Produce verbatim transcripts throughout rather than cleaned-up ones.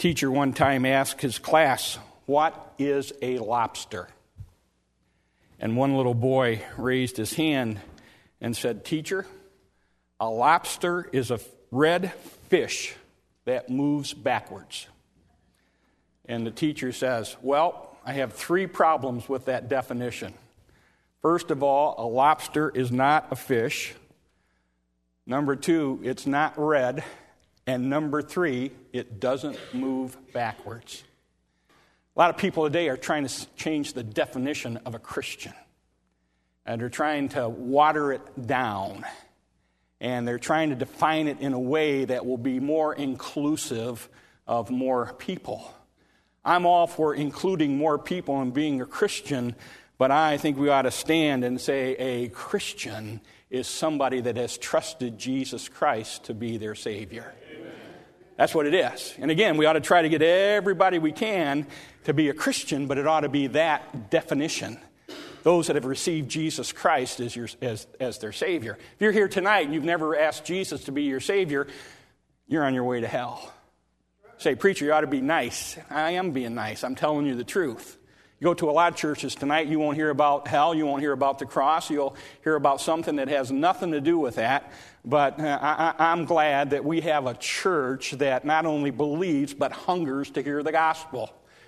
Teacher one time asked his class, "What is a lobster?" And one little boy raised his hand and said, "Teacher, a lobster is a red fish that moves backwards." And the teacher says, "Well, I have three problems with that definition. First of all, a lobster is not a fish. Number two, it's not red. And number three, it doesn't move backwards." A lot of people today are trying to change the definition of a Christian. And they're trying to water it down. And they're trying to define it in a way that will be more inclusive of more people. I'm all for including more people and being a Christian, but I think we ought to stand and say a Christian is somebody that has trusted Jesus Christ to be their Savior. Amen. That's what it is. And again, we ought to try to get everybody we can to be a Christian, but it ought to be that definition. Those that have received Jesus Christ as, your, as, as their Savior. If you're here tonight and you've never asked Jesus to be your Savior, you're on your way to hell. Say, "Preacher, you ought to be nice." I am being nice. I'm telling you the truth. You go to a lot of churches tonight, you won't hear about hell, you won't hear about the cross, you'll hear about something that has nothing to do with that. But uh, I, I'm glad that we have a church that not only believes, but hungers to hear the gospel.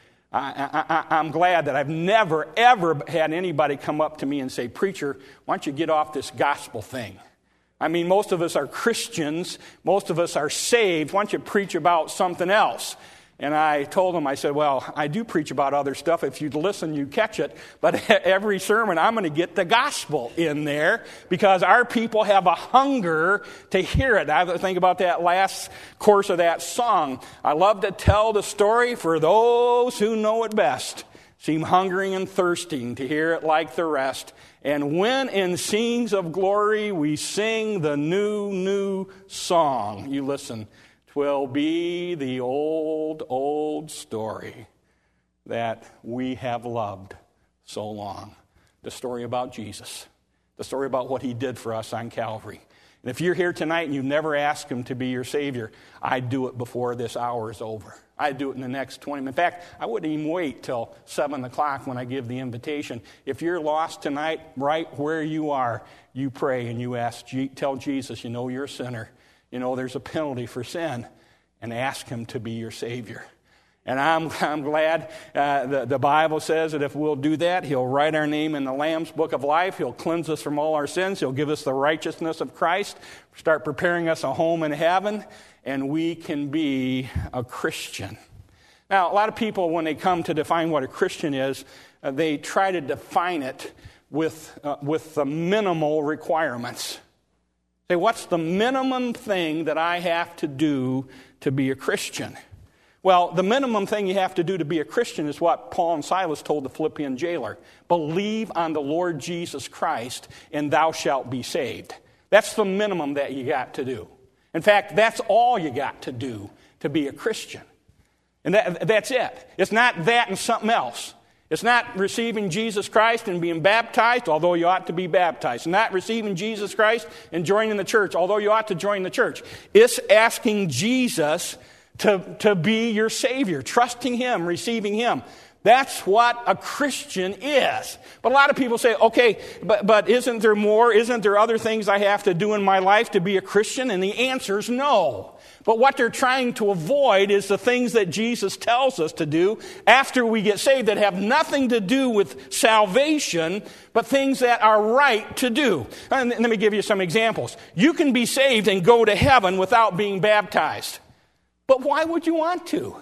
I, I, I'm glad that I've never, ever had anybody come up to me and say, "Preacher, why don't you get off this gospel thing? I mean, most of us are Christians. Most of us are saved. Why don't you preach about something else?" And I told them, I said, "Well, I do preach about other stuff. If you'd listen, you'd catch it. But every sermon, I'm going to get the gospel in there because our people have a hunger to hear it." I think about that last course of that song. "I love to tell the story for those who know it best. Seem hungering and thirsting to hear it like the rest. And when in scenes of glory we sing the new, new song." You listen. "'Twill be the old, old story that we have loved so long." The story about Jesus. The story about what he did for us on Calvary. And if you're here tonight and you've never asked him to be your Savior, I'd do it before this hour is over. I'd do it in the next twenty minutes. In fact, I wouldn't even wait till seven o'clock when I give the invitation. If you're lost tonight, right where you are, you pray and you ask, tell Jesus, you know you're a sinner. You know there's a penalty for sin. And ask him to be your Savior. And I'm, I'm glad uh, the, the Bible says that if we'll do that, he'll write our name in the Lamb's Book of Life. He'll cleanse us from all our sins. He'll give us the righteousness of Christ. Start preparing us a home in heaven. And we can be a Christian. Now, a lot of people, when they come to define what a Christian is, uh, they try to define it with, uh, with the minimal requirements. Say, what's the minimum thing that I have to do to be a Christian? Well, the minimum thing you have to do to be a Christian is what Paul and Silas told the Philippian jailer. Believe on the Lord Jesus Christ, and thou shalt be saved. That's the minimum that you got to do. In fact, that's all you got to do to be a Christian. And that, that's it. It's not that and something else. It's not receiving Jesus Christ and being baptized, although you ought to be baptized. It's not receiving Jesus Christ and joining the church, although you ought to join the church. It's asking Jesus to, to be your Savior, trusting him, receiving him. That's what a Christian is. But a lot of people say, okay, but, but isn't there more? Isn't there other things I have to do in my life to be a Christian? And the answer is no. But what they're trying to avoid is the things that Jesus tells us to do after we get saved that have nothing to do with salvation, but things that are right to do. And let me give you some examples. You can be saved and go to heaven without being baptized. But why would you want to?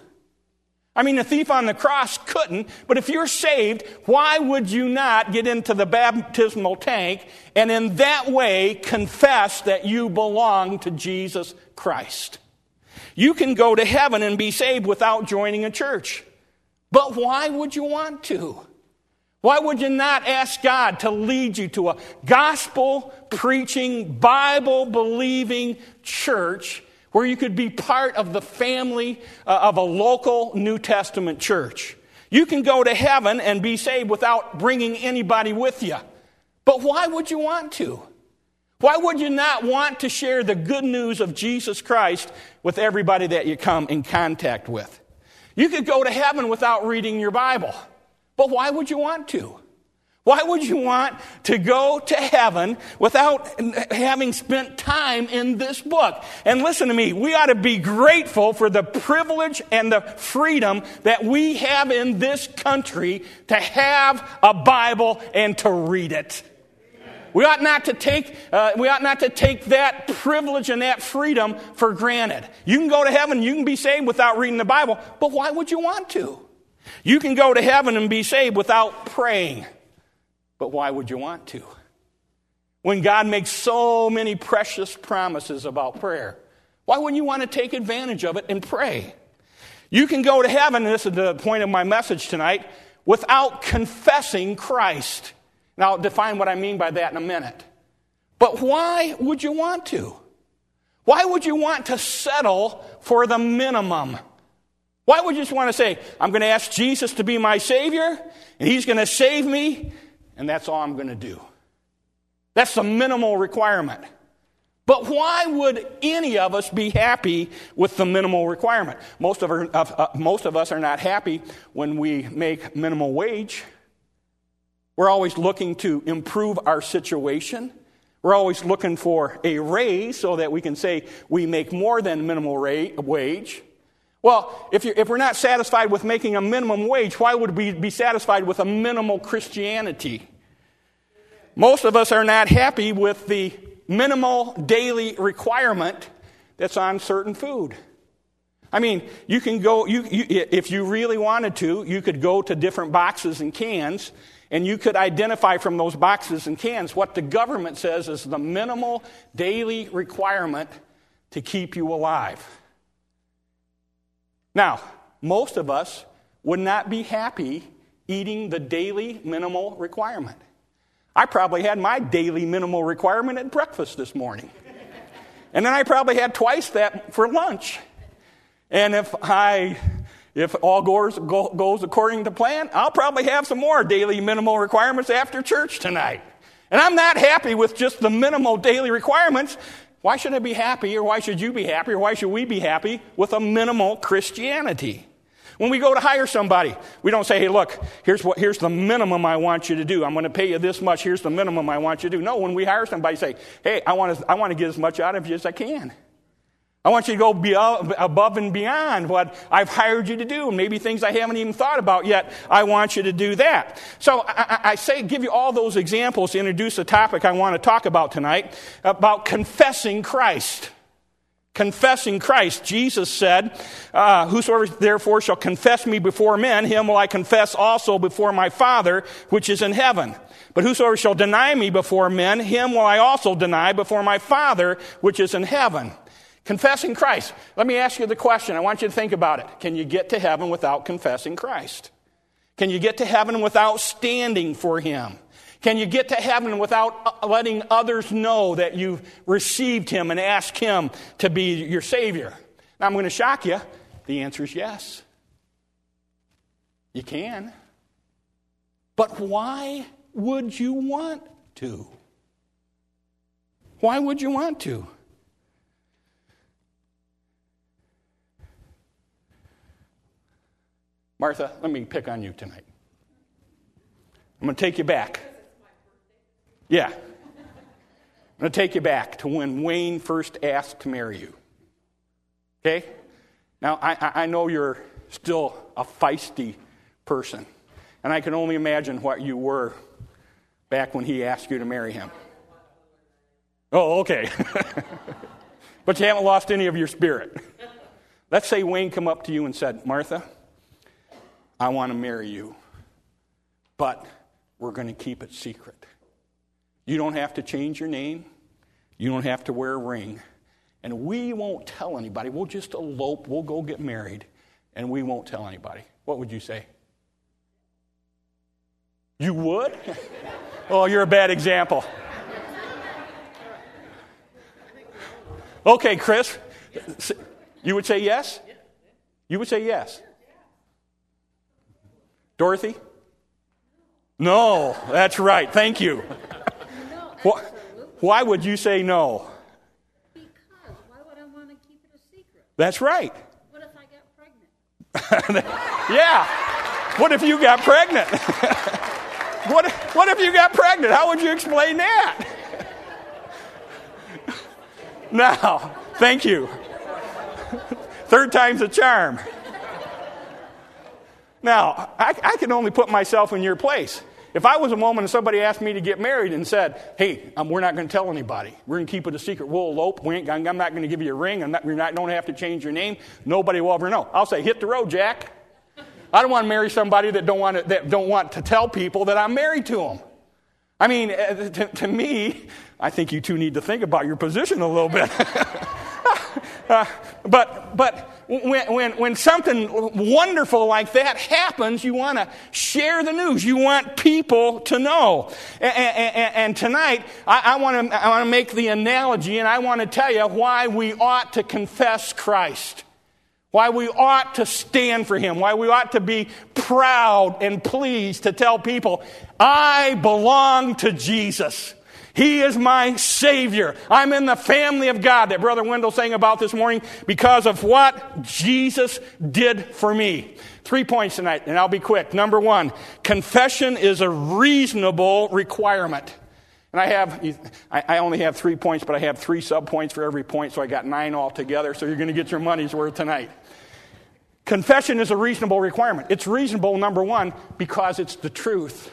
I mean, the thief on the cross couldn't, but if you're saved, why would you not get into the baptismal tank and in that way confess that you belong to Jesus Christ? You can go to heaven and be saved without joining a church. But why would you want to? Why would you not ask God to lead you to a gospel-preaching, Bible-believing church where you could be part of the family uh, of a local New Testament church? You can go to heaven and be saved without bringing anybody with you. But why would you want to? Why would you not want to share the good news of Jesus Christ with everybody that you come in contact with? You could go to heaven without reading your Bible. But why would you want to? Why would you want to go to heaven without having spent time in this book? And listen to me, we ought to be grateful for the privilege and the freedom that we have in this country to have a Bible and to read it. We ought not to take uh, we ought not to take that privilege and that freedom for granted. You can go to heaven, you can be saved without reading the Bible, but why would you want to? You can go to heaven and be saved without praying. But why would you want to? When God makes so many precious promises about prayer, why wouldn't you want to take advantage of it and pray? You can go to heaven, and this is the point of my message tonight, without confessing Christ. Now, I'll define what I mean by that in a minute. But why would you want to? Why would you want to settle for the minimum? Why would you just want to say, I'm going to ask Jesus to be my Savior, and He's going to save me, and that's all I'm going to do? That's the minimal requirement. But why would any of us be happy with the minimal requirement? Most of, our, uh, most of us are not happy when we make minimal wage. We're always looking to improve our situation. We're always looking for a raise so that we can say we make more than minimal rate, wage. Well, if, you're, if we're not satisfied with making a minimum wage, why would we be satisfied with a minimal Christianity? Most of us are not happy with the minimal daily requirement that's on certain food. I mean, you can go, you, you, if you really wanted to, you could go to different boxes and cans, and you could identify from those boxes and cans what the government says is the minimal daily requirement to keep you alive. Now, most of us would not be happy eating the daily minimal requirement. I probably had my daily minimal requirement at breakfast this morning. And then I probably had twice that for lunch. And if I, if all goes, go, goes according to plan, I'll probably have some more daily minimal requirements after church tonight. And I'm not happy with just the minimal daily requirements. Why should I be happy, or why should you be happy, or why should we be happy with a minimal Christianity? When we go to hire somebody, we don't say, hey, look, here's what, here's the minimum I want you to do. I'm going to pay you this much. Here's the minimum I want you to do. No, when we hire somebody, say, hey, I want to, I want to get as much out of you as I can. I want you to go be above and beyond what I've hired you to do. Maybe things I haven't even thought about yet. I want you to do that. So I, I say, give you all those examples to introduce the topic I want to talk about tonight, about confessing Christ. Confessing Christ. Jesus said, uh, whosoever therefore shall confess me before men, him will I confess also before my Father which is in heaven. But whosoever shall deny me before men, him will I also deny before my Father which is in heaven. Confessing Christ. Let me ask you the question. I want you to think about it. Can you get to heaven without confessing Christ? Can you get to heaven without standing for Him? Can you get to heaven without letting others know that you've received Him and asked Him to be your Savior? Now, I'm going to shock you. The answer is yes. You can. But why would you want to? Why would you want to? Martha, let me pick on you tonight. I'm going to take you back. Yeah. I'm going to take you back to when Wayne first asked to marry you. Okay? Now, I, I know you're still a feisty person, and I can only imagine what you were back when he asked you to marry him. Oh, okay. But you haven't lost any of your spirit. Let's say Wayne come up to you and said, Martha, I want to marry you, but we're going to keep it secret. You don't have to change your name. You don't have to wear a ring. And we won't tell anybody. We'll just elope. We'll go get married, and we won't tell anybody. What would you say? You would? Oh, you're a bad example. Okay, Chris. You would say yes? You would say yes. Dorothy? No, that's right. Thank you. No, why would you say no? Because why would I want to keep it a secret? That's right. What if I get Yeah. What if you got pregnant? what, what if you got pregnant? How would you explain that? Now, thank you. Third time's a charm. Now, I, I can only put myself in your place. If I was a woman and somebody asked me to get married and said, hey, um, we're not going to tell anybody. We're going to keep it a secret. We'll elope. We ain't, I'm not going to give you a ring. I'm not, you're not, don't have to change your name. Nobody will ever know. I'll say, hit the road, Jack. I don't want to marry somebody that don't want to, that don't want to tell people that I'm married to them. I mean, to, to me, I think you two need to think about your position a little bit. uh, but but when, when, when something wonderful like that happens, you want to share the news. You want people to know. And, and, and tonight, I, I want to I want to make the analogy, and I want to tell you why we ought to confess Christ. Why we ought to stand for him. Why we ought to be proud and pleased to tell people, I belong to Jesus. He is my Savior. I'm in the family of God that Brother Wendell sang about this morning because of what Jesus did for me. Three points tonight, and I'll be quick. Number one, confession is a reasonable requirement. And I have, I only have three points, but I have three subpoints for every point, so I got nine altogether, so you're going to get your money's worth tonight. Confession is a reasonable requirement. It's reasonable, number one, because it's the truth.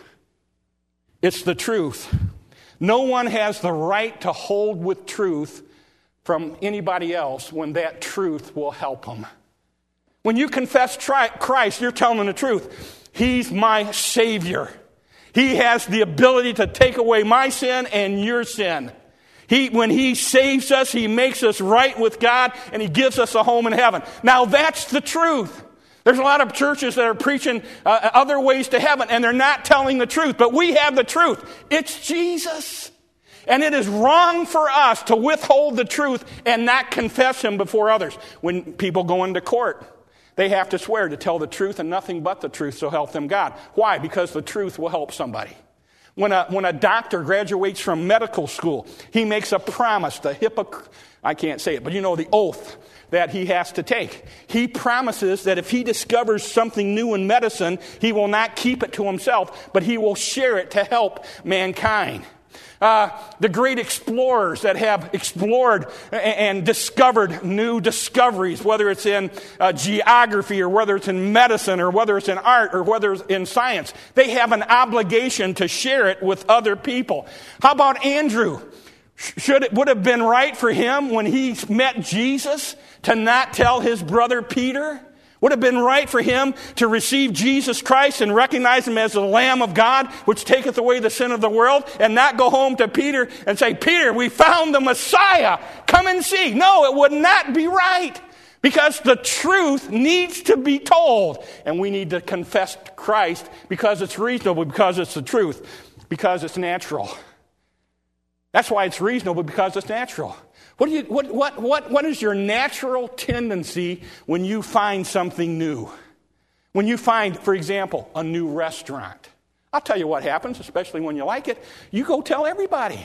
It's the truth. No one has the right to hold with truth from anybody else when that truth will help them. When you confess Christ, you're telling the truth. He's my Savior. He has the ability to take away my sin and your sin. He, when he saves us, he makes us right with God, and he gives us a home in heaven. Now, that's the truth. There's a lot of churches that are preaching uh, other ways to heaven, and they're not telling the truth. But we have the truth. It's Jesus. And it is wrong for us to withhold the truth and not confess him before others. When people go into court, they have to swear to tell the truth and nothing but the truth, so help them God. Why? Because the truth will help somebody. When a, when a doctor graduates from medical school, he makes a promise, the Hippoc- I can't say it, but you know the oath that he has to take. He promises that if he discovers something new in medicine, he will not keep it to himself, but he will share it to help mankind. Uh, the great explorers that have explored and discovered new discoveries, whether it's in uh, geography or whether it's in medicine or whether it's in art or whether it's in science, they have an obligation to share it with other people. How about Andrew? Should it would have been right for him when he met Jesus to not tell his brother Peter? Would have been right for him to receive Jesus Christ and recognize him as the Lamb of God, which taketh away the sin of the world, and not go home to Peter and say, Peter, we found the Messiah. Come and see. No, it would not be right, because the truth needs to be told. And we need to confess Christ because it's reasonable, because it's the truth, because it's natural. That's why it's reasonable, because it's natural. What, do you, what, what, what, what is your natural tendency when you find something new? When you find, for example, a new restaurant. I'll tell you what happens, especially when you like it. You go tell everybody.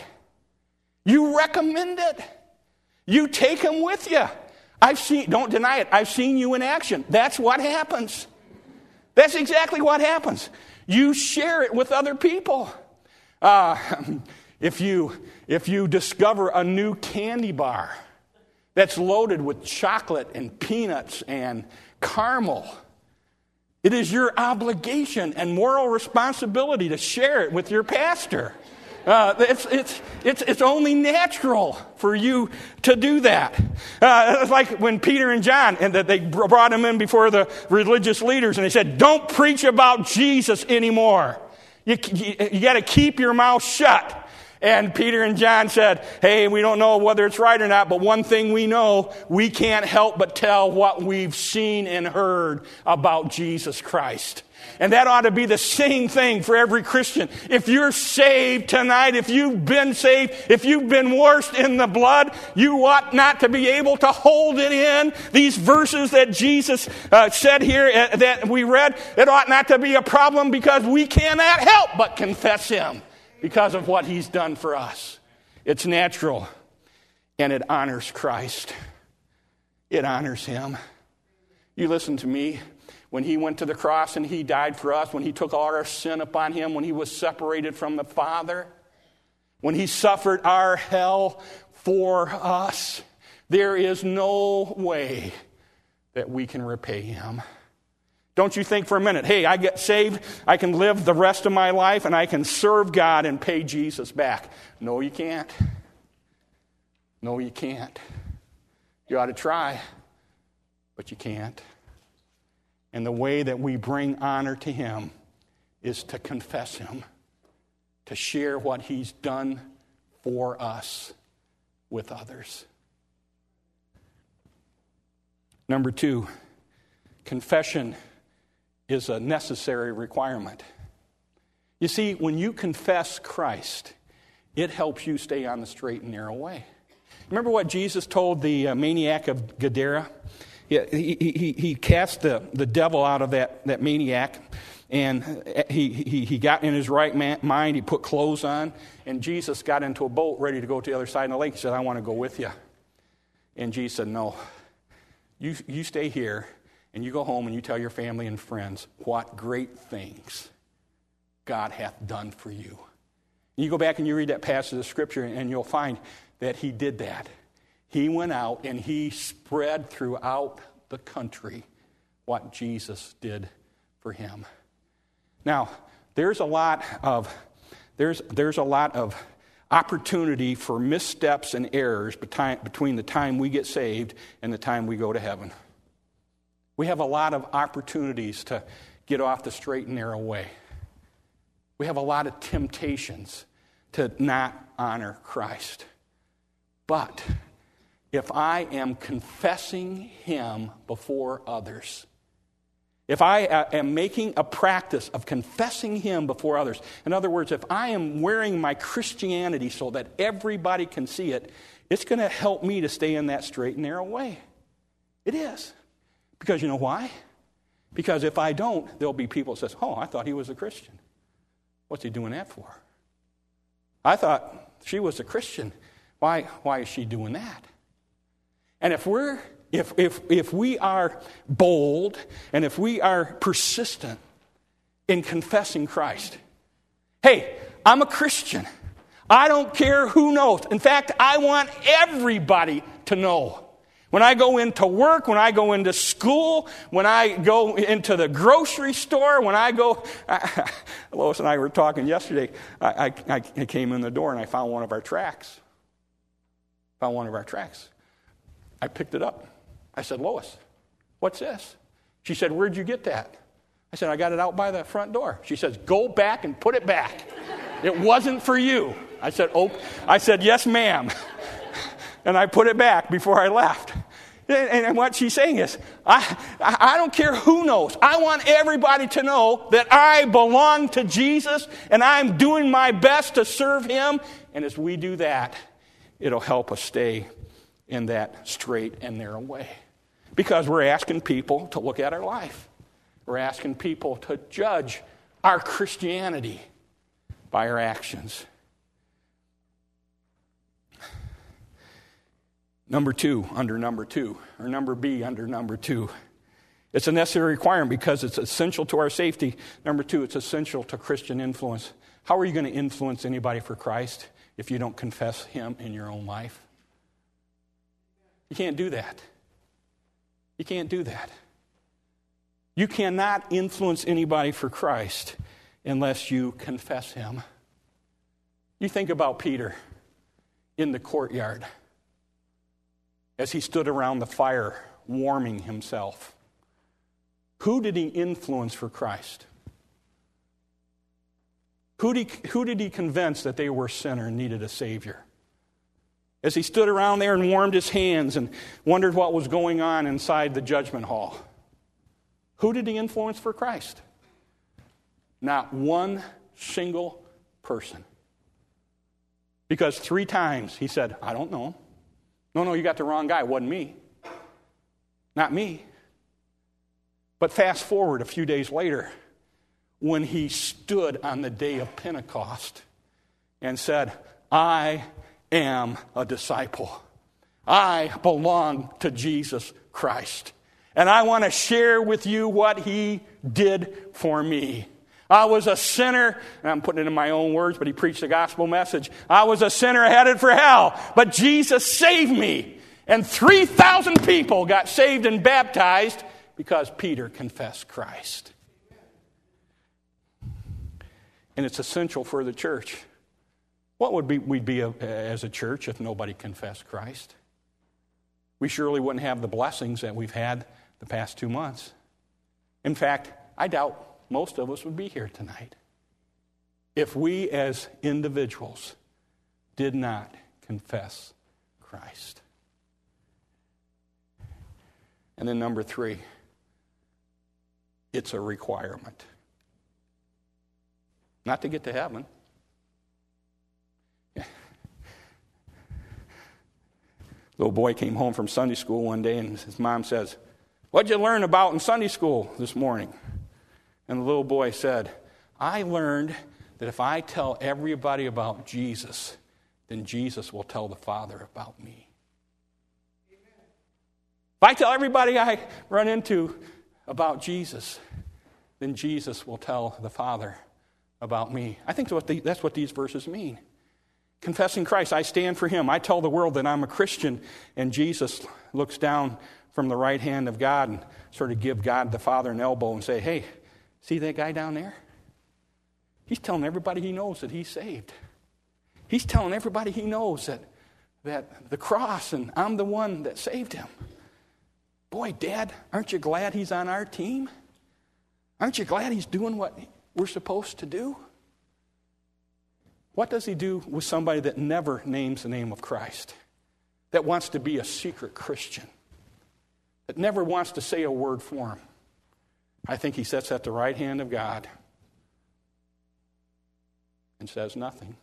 You recommend it. You take them with you. I've seen, don't deny it, I've seen you in action. That's what happens. That's exactly what happens. You share it with other people. Uh, if you... If you discover a new candy bar that's loaded with chocolate and peanuts and caramel, it is your obligation and moral responsibility to share it with your pastor. Uh, it's, it's, it's, it's only natural for you to do that. Uh, it's like when Peter and John, and that they brought him in before the religious leaders, and they said, don't preach about Jesus anymore. You, you, you got to keep your mouth shut. And Peter and John said, hey, we don't know whether it's right or not, but one thing we know, we can't help but tell what we've seen and heard about Jesus Christ. And that ought to be the same thing for every Christian. If you're saved tonight, if you've been saved, if you've been washed in the blood, you ought not to be able to hold it in. These verses that Jesus uh, said here uh, that we read, it ought not to be a problem, because we cannot help but confess him because of what he's done for us. It's natural, and it honors Christ. It honors him. You listen to me. when he went to the cross and he died for us, when he took all our sin upon him, when he was separated from the Father, when he suffered our hell for us, there is no way that we can repay him. Don't you think for a minute, hey, I get saved, I can live the rest of my life, and I can serve God and pay Jesus back. No, you can't. No, you can't. You ought to try, but you can't. And the way that we bring honor to him is to confess him, to share what he's done for us with others. Number two, confession is a necessary requirement. You see, when you confess Christ, it helps you stay on the straight and narrow way. Remember what Jesus told the uh, maniac of Gadara? He, he, he, he cast the, the devil out of that, that maniac, and he, he, he got in his right man, mind. He put clothes on, and Jesus got into a boat ready to go to the other side of the lake. He said, I want to go with you. And Jesus said, no, you, you stay here, and you go home and you tell your family and friends what great things God hath done for you. And you go back and you read that passage of Scripture, and you'll find that he did that. He went out and he spread throughout the country what Jesus did for him. Now, there's a lot of there's there's a lot of opportunity for missteps and errors between the time we get saved and the time we go to heaven. We have a lot of opportunities to get off the straight and narrow way. We have a lot of temptations to not honor Christ. But if I am confessing him before others, if I am making a practice of confessing him before others, in other words, if I am wearing my Christianity so that everybody can see it, it's going to help me to stay in that straight and narrow way. It is. Because you know why? Because if I don't, there'll be people that say, oh, I thought he was a Christian. What's he doing that for? I thought she was a Christian. Why, why is she doing that? And if we're if if if we are bold and if we are persistent in confessing Christ, hey, I'm a Christian. I don't care who knows. In fact, I want everybody to know. When I go into work, when I go into school, when I go into the grocery store, when I go... I, Lois and I were talking yesterday. I, I, I came in the door and I found one of our tracts. Found one of our tracts. I picked it up. I said, Lois, what's this? She said, where'd you get that? I said, I got it out by the front door. She says, go back and put it back. It wasn't for you. I said, oh, I said, yes, ma'am. And I put it back before I left. And what she's saying is, I, I don't care who knows. I want everybody to know that I belong to Jesus and I'm doing my best to serve him. And as we do that, it'll help us stay in that straight and narrow way. Because we're asking people to look at our life. We're asking people to judge our Christianity by our actions. Number two, under number two, or number B under number two. It's a necessary requirement because it's essential to our safety. Number two, it's essential to Christian influence. How are you going to influence anybody for Christ if you don't confess him in your own life? You can't do that. You can't do that. You cannot influence anybody for Christ unless you confess him. You think about Peter in the courtyard as he stood around the fire warming himself. Who did he influence for Christ? Who did he, who did he convince that they were a sinner and needed a Savior? As he stood around there and warmed his hands and wondered what was going on inside the judgment hall. Who did he influence for Christ? Not one single person. Because three times he said, I don't know. No, no, you got the wrong guy. It wasn't me. Not me. But fast forward a few days later, when he stood on the day of Pentecost and said, I am a disciple. I belong to Jesus Christ. And I want to share with you what he did for me. I was a sinner, and I'm putting it in my own words, but he preached the gospel message. I was a sinner headed for hell, but Jesus saved me. And three thousand people got saved and baptized because Peter confessed Christ. And it's essential for the church. What would we be, be a, as a church if nobody confessed Christ? We surely wouldn't have the blessings that we've had the past two months. In fact, I doubt most of us would be here tonight if we as individuals did not confess Christ. And then number three, it's a requirement. Not to get to heaven. Little boy came home from Sunday school one day and his mom says, "What'd you learn about in Sunday school this morning?" And the little boy said, "I learned that if I tell everybody about Jesus, then Jesus will tell the Father about me." If I tell everybody I run into about Jesus, then Jesus will tell the Father about me. I think that's what, the, that's what these verses mean. Confessing Christ, I stand for him. I tell the world that I'm a Christian, and Jesus looks down from the right hand of God and sort of give God the Father an elbow and say, "Hey, see that guy down there? He's telling everybody he knows that he's saved. He's telling everybody he knows that, that the cross and I'm the one that saved him. Boy, Dad, aren't you glad he's on our team? Aren't you glad he's doing what we're supposed to do?" What does he do with somebody that never names the name of Christ, that wants to be a secret Christian, that never wants to say a word for him? I think he sits at the right hand of God and says nothing.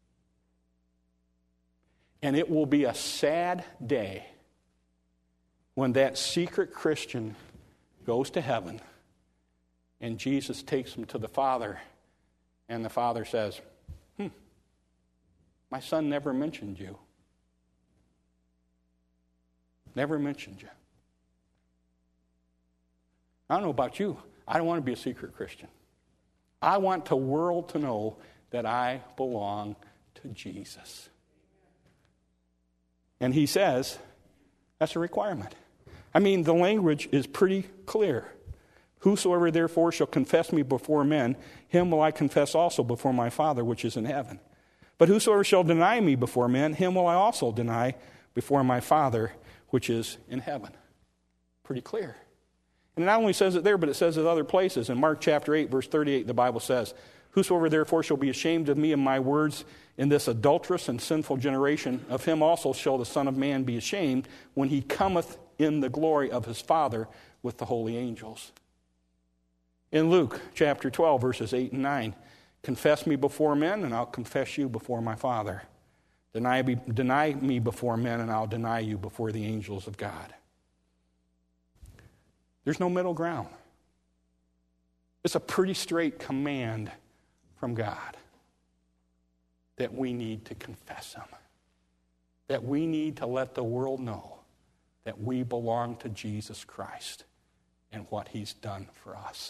And it will be a sad day when that secret Christian goes to heaven and Jesus takes him to the Father, and the Father says, hmm, my son never mentioned you. Never mentioned you. I don't know about you. I don't want to be a secret Christian. I want the world to know that I belong to Jesus. And he says, that's a requirement. I mean, the language is pretty clear. Whosoever therefore shall confess me before men, him will I confess also before my Father which is in heaven. But whosoever shall deny me before men, him will I also deny before my Father which is in heaven. Pretty clear. And it not only says it there, but it says it other places. In Mark chapter eight, verse thirty-eight, the Bible says, "Whosoever therefore shall be ashamed of me and my words in this adulterous and sinful generation, of him also shall the Son of Man be ashamed when he cometh in the glory of his Father with the holy angels." In Luke chapter twelve, verses eight and nine, "Confess me before men, and I'll confess you before my Father. Deny me, deny me before men, and I'll deny you before the angels of God." There's no middle ground. It's a pretty straight command from God that we need to confess him, that we need to let the world know that we belong to Jesus Christ and what he's done for us.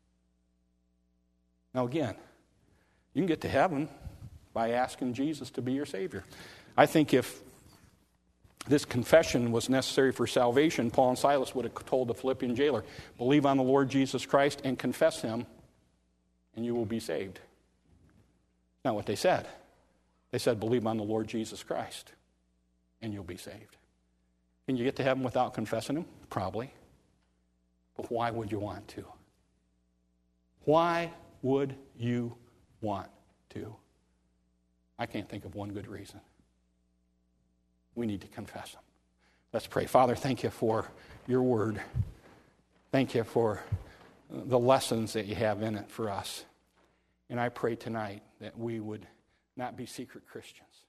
Now again, you can get to heaven by asking Jesus to be your Savior. I think if this confession was necessary for salvation, Paul and Silas would have told the Philippian jailer, "Believe on the Lord Jesus Christ and confess him, and you will be saved." Not what they said. They said, "Believe on the Lord Jesus Christ, and you'll be saved." Can you get to heaven without confessing him? Probably. But why would you want to? Why would you want to? I can't think of one good reason. We need to confess him. Let's pray. Father, thank you for your word. Thank you for the lessons that you have in it for us. And I pray tonight that we would not be secret Christians.